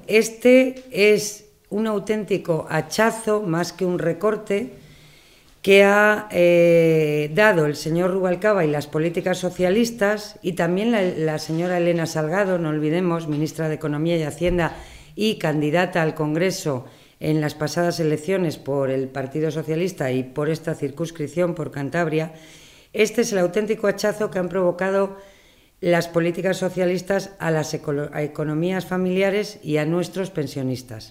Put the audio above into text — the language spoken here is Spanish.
este es un auténtico hachazo, más que un recorte, que ha dado el señor Rubalcaba y las políticas socialistas, y también la señora Elena Salgado, no olvidemos, ministra de Economía y Hacienda y candidata al Congreso en las pasadas elecciones por el Partido Socialista y por esta circunscripción, por Cantabria. Este es el auténtico hachazo que han provocado las políticas socialistas a las economías familiares y a nuestros pensionistas.